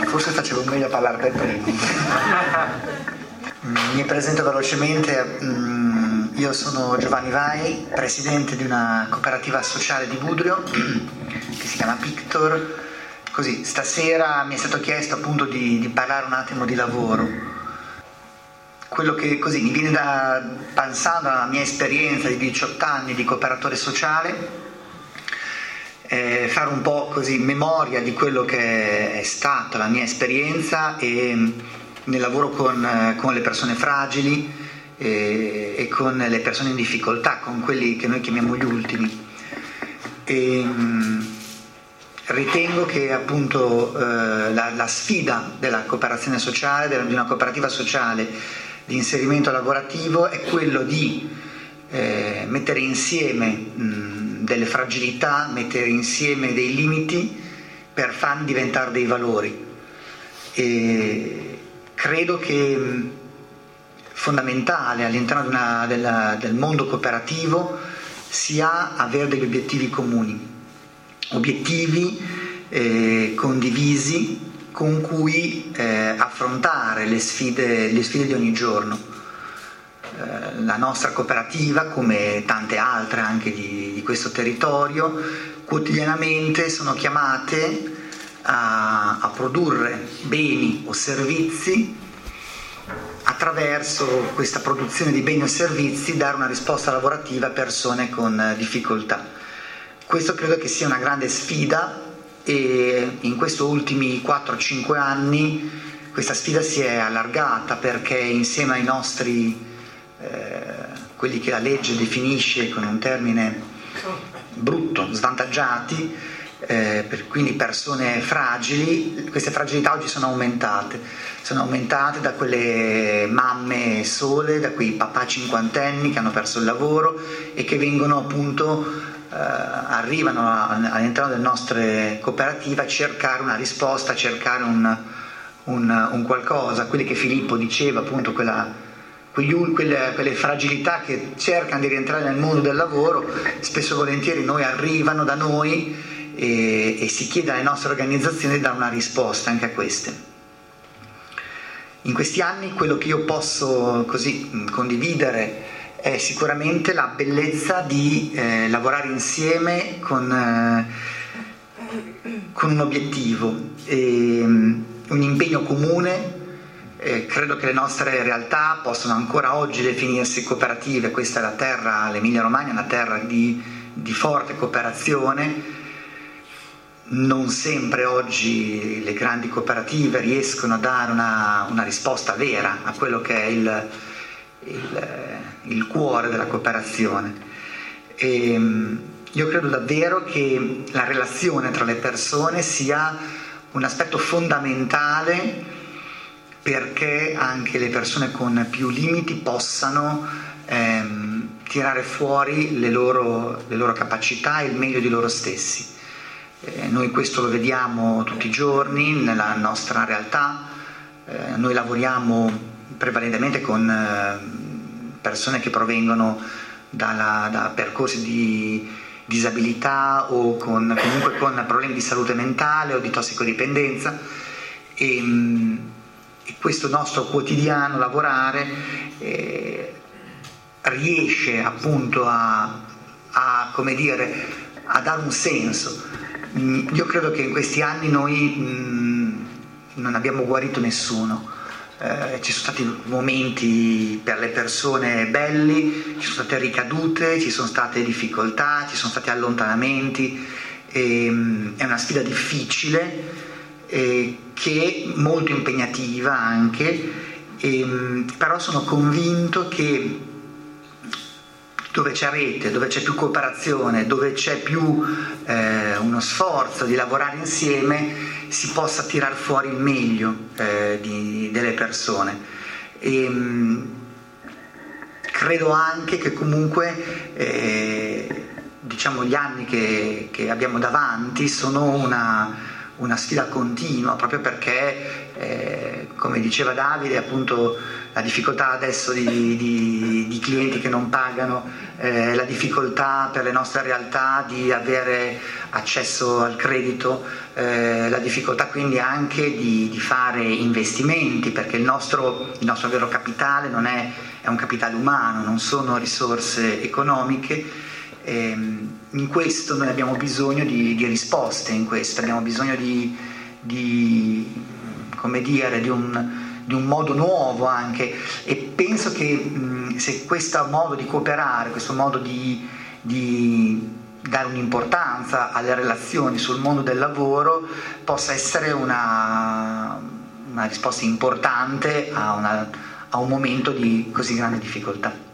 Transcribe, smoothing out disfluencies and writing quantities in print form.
forse facevo meglio a parlare per primo. Mi presento velocemente. Io sono Giovanni Vai, presidente di una cooperativa sociale di Budrio che si chiama Pictor. Così, stasera mi è stato chiesto appunto di parlare un attimo di lavoro. Quello che così mi viene pensando alla mia esperienza di 18 anni di cooperatore sociale, fare un po' così memoria di quello che è stata la mia esperienza nel lavoro con le persone fragili e con le persone in difficoltà, con quelli che noi chiamiamo gli ultimi. Ritengo che appunto la sfida della cooperazione sociale, di una cooperativa sociale di inserimento lavorativo, è quello di mettere insieme delle fragilità, mettere insieme dei limiti per farli diventare dei valori. E credo che fondamentale all'interno del mondo cooperativo sia avere degli obiettivi comuni, obiettivi condivisi con cui affrontare le sfide di ogni giorno. La nostra cooperativa, come tante altre anche di questo territorio, quotidianamente sono chiamate a produrre beni o servizi. Attraverso questa produzione di beni o servizi dare una risposta lavorativa a persone con difficoltà. Questo credo che sia una grande sfida, e in questi ultimi 4-5 anni questa sfida si è allargata, perché insieme ai nostri quelli che la legge definisce con un termine brutto, svantaggiati, quindi persone fragili, queste fragilità oggi sono aumentate da quelle mamme sole, da quei papà cinquantenni che hanno perso il lavoro e che vengono appunto arrivano all'interno delle nostre cooperative a cercare una risposta, a cercare un qualcosa, quelli che Filippo diceva appunto, quelle fragilità che cercano di rientrare nel mondo del lavoro. Spesso e volentieri arrivano da noi e si chiede alle nostre organizzazioni di dare una risposta anche a queste. In questi anni quello che io posso così condividere è sicuramente la bellezza di lavorare insieme con un obiettivo, un impegno comune. Credo che le nostre realtà possano ancora oggi definirsi cooperative. Questa è la terra, l'Emilia Romagna è una terra di forte cooperazione. Non sempre oggi le grandi cooperative riescono a dare una risposta vera a quello che è il cuore della cooperazione. Io credo davvero che la relazione tra le persone sia un aspetto fondamentale, perché anche le persone con più limiti possano tirare fuori le loro capacità e il meglio di loro stessi. Noi questo lo vediamo tutti i giorni nella nostra realtà. Noi lavoriamo prevalentemente con persone che provengono da percorsi di disabilità o comunque con problemi di salute mentale o di tossicodipendenza, e questo nostro quotidiano lavorare riesce appunto a dare un senso. Io credo che in questi anni noi non abbiamo guarito nessuno. Ci sono stati momenti per le persone belli, ci sono state ricadute, ci sono state difficoltà, ci sono stati allontanamenti. È una sfida difficile, che è molto impegnativa anche, però sono convinto che dove c'è rete, dove c'è più cooperazione, dove c'è più uno sforzo di lavorare insieme, si possa tirar fuori il meglio delle persone. Credo anche che comunque gli anni che abbiamo davanti sono una sfida continua, proprio perché, come diceva Davide, appunto la difficoltà adesso di clienti che non pagano, la difficoltà per le nostre realtà di avere accesso al credito, la difficoltà quindi anche di fare investimenti, perché il nostro vero capitale è un capitale umano, non sono risorse economiche. In questo noi abbiamo bisogno di risposte, in questo abbiamo bisogno come dire, di un modo nuovo anche, e penso che se questo modo di cooperare, questo modo di dare un'importanza alle relazioni sul mondo del lavoro possa essere una risposta importante a un momento di così grande difficoltà.